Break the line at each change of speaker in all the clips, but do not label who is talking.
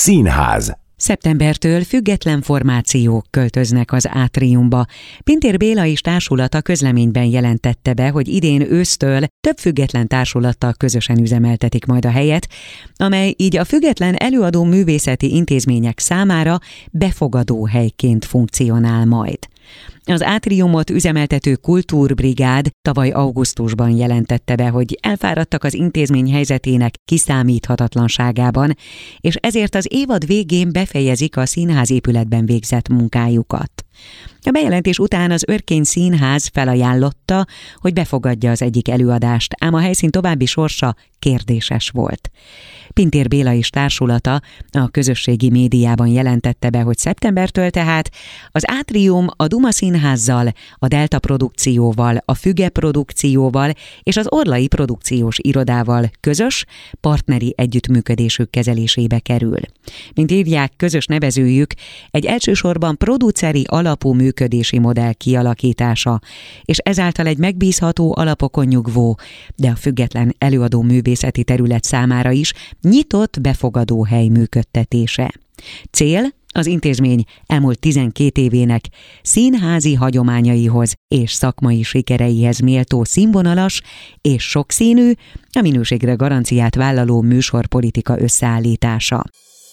Színház.
Szeptembertől független formációk költöznek az Átriumba. Pintér Béla és társulata közleményben jelentette be, hogy idén ősztől több független társulattal közösen üzemeltetik majd a helyet, amely így a független előadó művészeti intézmények számára befogadó helyként funkcionál majd. Az Átriumot üzemeltető Kultúrbrigád tavaly augusztusban jelentette be, hogy elfáradtak az intézmény helyzetének kiszámíthatatlanságában, és ezért az évad végén befejezik a színházépületben végzett munkájukat. A bejelentés után az Örkény Színház felajánlotta, hogy befogadja az egyik előadást, ám a helyszín további sorsa kérdéses volt. Pintér Béla és társulata a közösségi médiában jelentette be, hogy szeptembertől tehát az Átrium a Duma Színházzal, a Delta Produkcióval, a Füge Produkcióval és az Orlai Produkciós Irodával közös, partneri együttműködésük kezelésébe kerül. Mint írják, közös nevezőjük egy elsősorban produceri alapú működési modell kialakítása, és ezáltal egy megbízható alapokon nyugvó, de a független előadó művészeti terület számára is nyitott befogadó hely működtetése. Cél az intézmény elmúlt 12 évének színházi hagyományaihoz és szakmai sikereihez méltó színvonalas és sokszínű, a minőségre garanciát vállaló műsorpolitika összeállítása.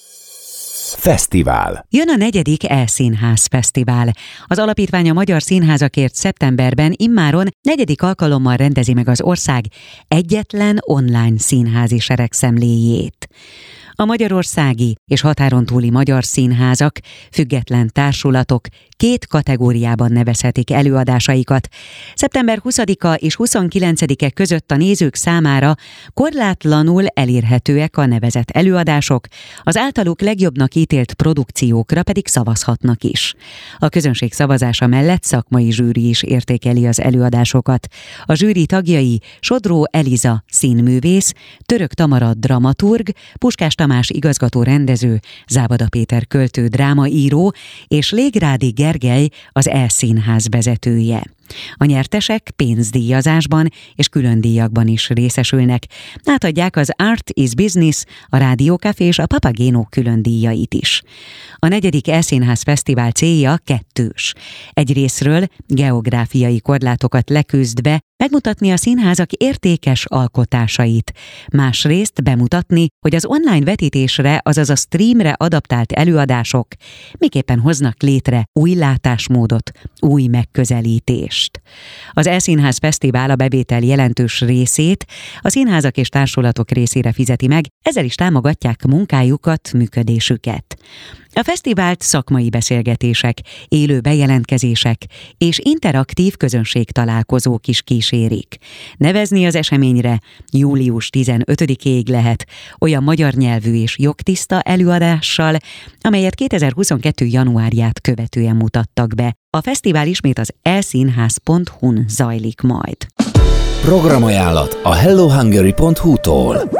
Fesztivál.
Jön a 4. E-színház fesztivál. Az alapítvány a Magyar Színházakért szeptemberben immáron 4. alkalommal rendezi meg az ország egyetlen online színházi seregszemléjét. A magyarországi és határon túli magyar színházak, független társulatok 2 kategóriában nevezhetik előadásaikat. Szeptember 20-a és 29-e között a nézők számára korlátlanul elérhetőek a nevezett előadások, az általuk legjobbnak ítélt produkciókra pedig szavazhatnak is. A közönség szavazása mellett szakmai zsűri is értékeli az előadásokat. A zsűri tagjai Sodró Eliza színművész, Török Tamara dramaturg, Puskás Tamás igazgató rendező, Zábada Péter költő drámaíró és Légrádi Gergely az E-színház vezetője. A nyertesek pénzdíjazásban és külön díjakban is részesülnek. Átadják az Art is Business, a Rádió Café és a Papageno külön díjait is. A 4. E-színház fesztivál célja kettős. Egyrészről geográfiai korlátokat leküzdve megmutatni a színházak értékes alkotásait. Másrészt bemutatni, hogy az online vetítésre, azaz a streamre adaptált előadások miképpen hoznak létre új látásmódot, új megközelítést. Az E-színház fesztivál a bevétel jelentős részét a színházak és társulatok részére fizeti meg, ezzel is támogatják munkájukat, működésüket. A fesztivált szakmai beszélgetések, élő bejelentkezések és interaktív közönségtalálkozók is kísérik. Nevezni az eseményre július 15-ig lehet olyan magyar nyelvű és jogtiszta előadással, amelyet 2022. januárját követően mutattak be. A fesztivál ismét az elszínház.hu-n zajlik majd.
Programajánlat a hellohungary.hu-tól.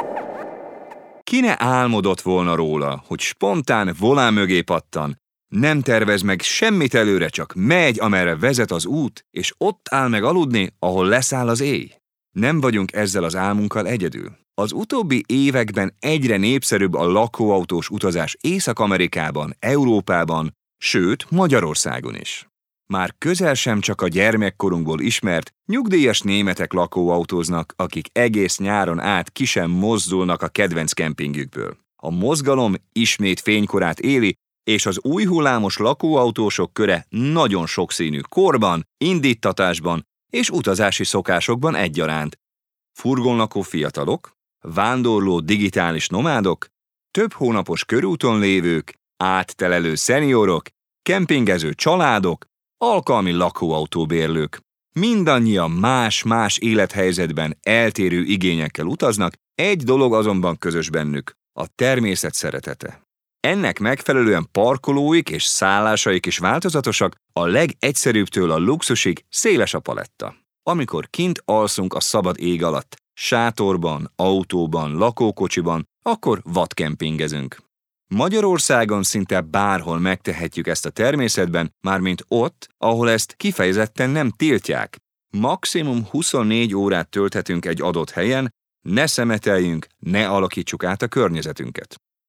Ki ne álmodott volna róla, hogy spontán volán mögé pattan, nem tervez meg semmit előre, csak megy, amerre vezet az út, és ott áll meg aludni, ahol leszáll az éj. Nem vagyunk ezzel az álmunkkal egyedül. Az utóbbi években egyre népszerűbb a lakóautós utazás Észak-Amerikában, Európában, sőt Magyarországon is. Már közel sem csak a gyermekkorunkból ismert, nyugdíjas németek lakóautóznak, akik egész nyáron át ki sem mozdulnak a kedvenc kempingükből. A mozgalom ismét fénykorát éli, és az új hullámos lakóautósok köre nagyon sokszínű korban, indíttatásban és utazási szokásokban egyaránt. Furgonlakó fiatalok, vándorló digitális nomádok, több hónapos körúton lévők, áttelelő szeniorok, kempingező családok, alkalmi lakóautóbérlők. Mindannyian más-más élethelyzetben eltérő igényekkel utaznak, egy dolog azonban közös bennük, a természet szeretete. Ennek megfelelően parkolóik és szállásaik is változatosak, a legegyszerűbbtől a luxusig széles a paletta. Amikor kint alszunk a szabad ég alatt, sátorban, autóban, lakókocsiban, akkor vadkempingezünk. Magyarországon szinte bárhol megtehetjük ezt a természetben, mármint ott, ahol ezt kifejezetten nem tiltják. Maximum 24 órát tölthetünk egy adott helyen, ne szemeteljünk, ne alakítsuk át a környezetünket.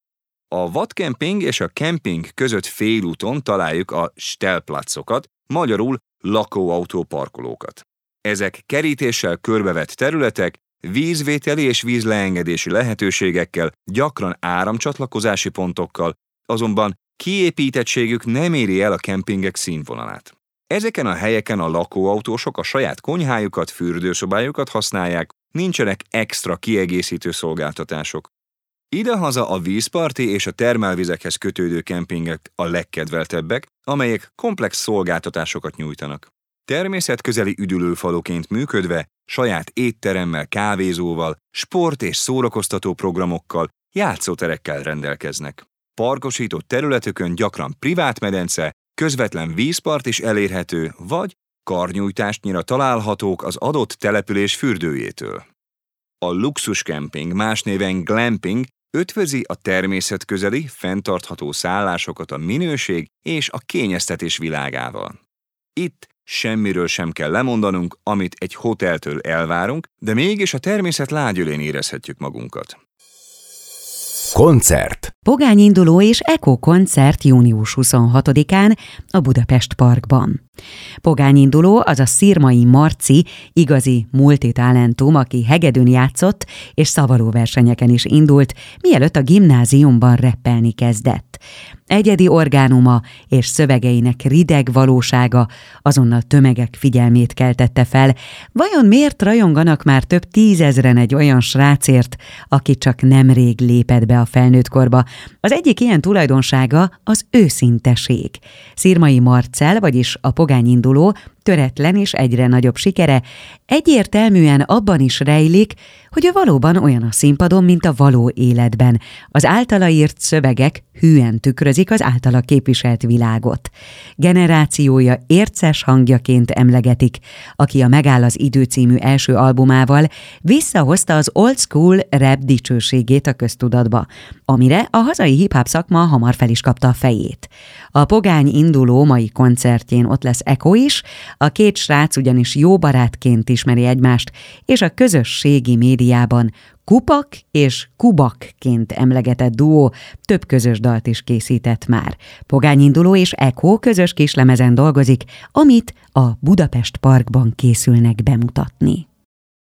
A vadkemping és a kemping között félúton találjuk a stellplacokat, magyarul lakóautó parkolókat. Ezek kerítéssel körbevett területek, vízvételi és vízleengedési lehetőségekkel, gyakran áramcsatlakozási pontokkal, azonban kiépítettségük nem éri el a kempingek színvonalát. Ezeken a helyeken a lakóautósok a saját konyhájukat, fürdőszobájukat használják, nincsenek extra kiegészítő szolgáltatások. Idehaza a vízparti és a termálvizekhez kötődő kempingek a legkedveltebbek, amelyek komplex szolgáltatásokat nyújtanak. Természetközeli üdülőfaluként működve, saját étteremmel, kávézóval, sport- és szórakoztató programokkal, játszóterekkel rendelkeznek. Parkosított területükön gyakran privát medence, közvetlen vízpart is elérhető, vagy karnyújtásnyira találhatók az adott település fürdőjétől. A luxuskemping, más néven glamping, ötvözi a természetközeli, fenntartható szállásokat a minőség és a kényeztetés világával. Itt semmiről sem kell lemondanunk, amit egy hoteltől elvárunk, de mégis a természet lágyölén érezhetjük magunkat.
Koncert.
Pogányinduló és Eko koncert június 26-án a Budapest Parkban. Pogányinduló az a Szirmai Marci, igazi multitalentum, aki hegedűn játszott és szavalóversenyeken is indult, mielőtt a gimnáziumban reppelni kezdett. Egyedi orgánuma és szövegeinek rideg valósága azonnal tömegek figyelmét keltette fel. Vajon miért rajonganak már több 10 000 egy olyan srácért, aki csak nemrég lépett be a felnőttkorba? Az egyik ilyen tulajdonsága az őszinteség. Szirmai Marcell, vagyis a pogányinduló, töretlen és egyre nagyobb sikere egyértelműen abban is rejlik, hogy ő valóban olyan a színpadon, mint a való életben. Az általa írt szövegek hűen tükrözik az általa képviselt világot. Generációja érces hangjaként emlegetik, aki a Megáll az idő című első albumával visszahozta az old school rap dicsőségét a köztudatba, amire a hazai hip-hop szakma hamar fel is kapta a fejét. A pogányinduló mai koncertjén ott lesz Eko is, a két srác ugyanis jó barátként ismeri egymást, és a közösségi médiában Kupak és Kubakként emlegetett duó több közös dalt is készített már. Pogányinduló és Eko közös kislemezen dolgozik, amit a Budapest Parkban készülnek bemutatni.